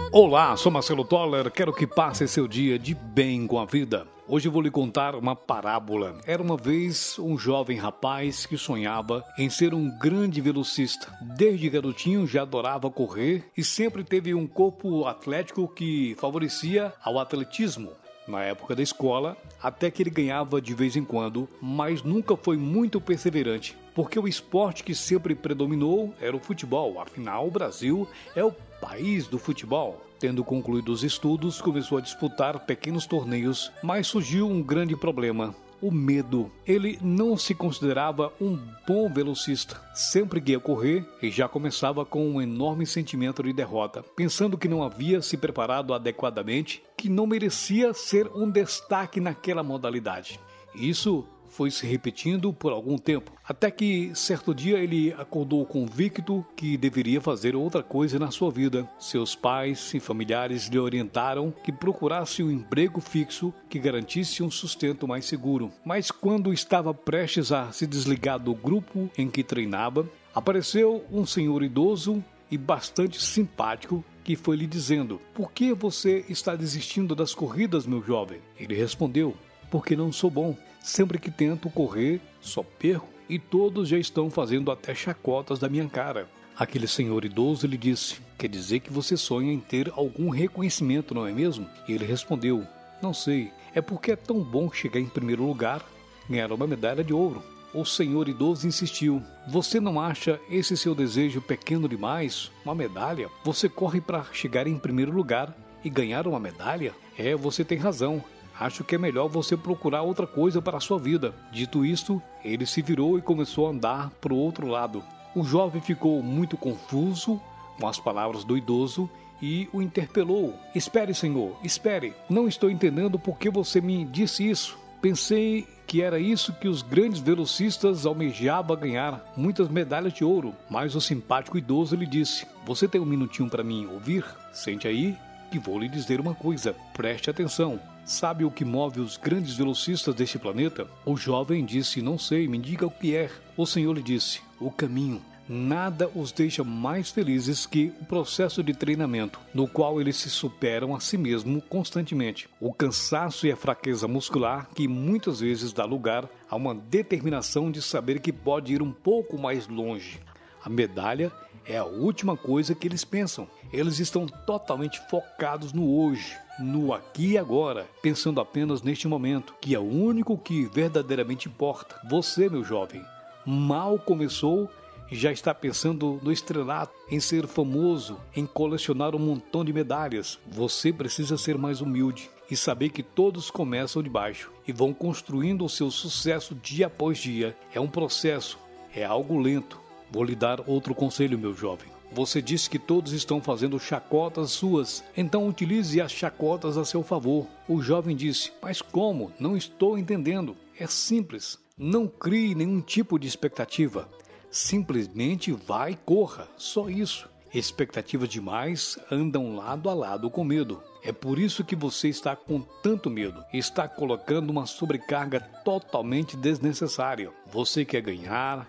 Olá, sou Marcelo Toller, quero que passe seu dia de bem com a vida. Hoje eu vou lhe contar uma parábola. Era uma vez um jovem rapaz que sonhava em ser um grande velocista. Desde garotinho já adorava correr e sempre teve um corpo atlético que favorecia ao atletismo. Na época da escola, até que ele ganhava de vez em quando, mas nunca foi muito perseverante, porque o esporte que sempre predominou era o futebol. Afinal, o Brasil é o país do futebol. Tendo concluído os estudos, começou a disputar pequenos torneios, mas surgiu um grande problema: o medo. Ele não se considerava um bom velocista. Sempre que ia correr, ele já começava com um enorme sentimento de derrota, pensando que não havia se preparado adequadamente, que não merecia ser um destaque naquela modalidade. Isso foi se repetindo por algum tempo, até que certo dia ele acordou convicto que deveria fazer outra coisa na sua vida. Seus pais e familiares lhe orientaram que procurasse um emprego fixo que garantisse um sustento mais seguro. Mas quando estava prestes a se desligar do grupo em que treinava, apareceu um senhor idoso e bastante simpático que foi lhe dizendo: "Por que você está desistindo das corridas, meu jovem?" Ele respondeu: "Porque não sou bom. Sempre que tento correr, só perco e todos já estão fazendo até chacotas da minha cara." Aquele senhor idoso lhe disse: "Quer dizer que você sonha em ter algum reconhecimento, não é mesmo?" E ele respondeu: "Não sei, é porque é tão bom chegar em primeiro lugar, ganhar uma medalha de ouro." O senhor idoso insistiu: "Você não acha esse seu desejo pequeno demais? Uma medalha? Você corre para chegar em primeiro lugar e ganhar uma medalha? Você tem razão. Acho que é melhor você procurar outra coisa para a sua vida." Dito isto, ele se virou e começou a andar para o outro lado. O jovem ficou muito confuso com as palavras do idoso e o interpelou: "Espere, senhor, espere. Não estou entendendo por que você me disse isso. Pensei que era isso que os grandes velocistas almejavam ganhar, muitas medalhas de ouro." Mas o simpático idoso lhe disse: "Você tem um minutinho para mim ouvir? Sente aí que vou lhe dizer uma coisa. Preste atenção. Sabe o que move os grandes velocistas deste planeta?" O jovem disse: "Não sei, me diga o que é." O senhor lhe disse: "O caminho." Nada os deixa mais felizes que o processo de treinamento, no qual eles se superam a si mesmos constantemente. O cansaço e a fraqueza muscular que muitas vezes dá lugar a uma determinação de saber que pode ir um pouco mais longe. A medalha é a última coisa que eles pensam. Eles estão totalmente focados no hoje, no aqui e agora, pensando apenas neste momento, que é o único que verdadeiramente importa. Você, meu jovem, mal começou e já está pensando no estrelato, em ser famoso, em colecionar um montão de medalhas. Você precisa ser mais humilde e saber que todos começam de baixo e vão construindo o seu sucesso dia após dia. É um processo, é algo lento. Vou lhe dar outro conselho, meu jovem. Você disse que todos estão fazendo chacotas suas, então utilize as chacotas a seu favor." O jovem disse: "Mas como? Não estou entendendo." "É simples. Não crie nenhum tipo de expectativa. Simplesmente vá e corra. Só isso. Expectativas demais andam lado a lado com medo. É por isso que você está com tanto medo. Está colocando uma sobrecarga totalmente desnecessária. Você quer ganhar,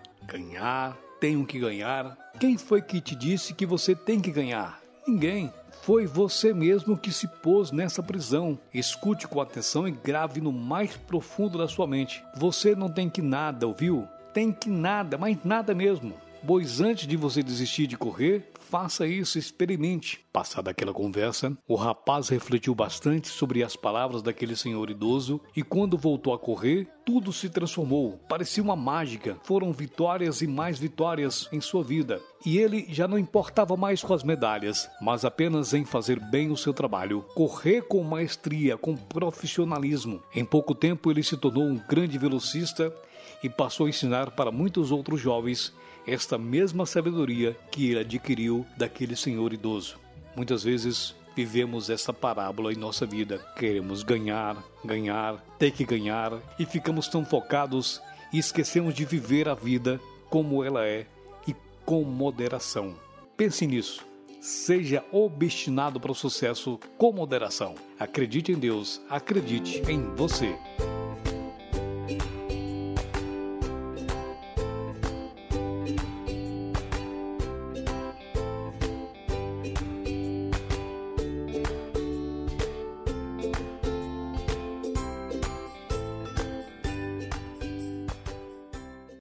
tenho que ganhar. Quem foi que te disse que você tem que ganhar? Ninguém. Foi você mesmo que se pôs nessa prisão. Escute com atenção e grave no mais profundo da sua mente. Você não tem que nada, ouviu? Tem que nada, mas nada mesmo. Pois antes de você desistir de correr, faça isso, experimente." Passada aquela conversa, o rapaz refletiu bastante sobre as palavras daquele senhor idoso e quando voltou a correr, tudo se transformou. Parecia uma mágica. Foram vitórias e mais vitórias em sua vida. E ele já não importava mais com as medalhas, mas apenas em fazer bem o seu trabalho. Correr com maestria, com profissionalismo. Em pouco tempo ele se tornou um grande velocista e passou a ensinar para muitos outros jovens esta mesma sabedoria que ele adquiriu daquele senhor idoso. Muitas vezes vivemos essa parábola em nossa vida. Queremos ganhar, ter que ganhar e ficamos tão focados e esquecemos de viver a vida como ela é e com moderação. Pense nisso. Seja obstinado para o sucesso com moderação. Acredite em Deus, acredite em você.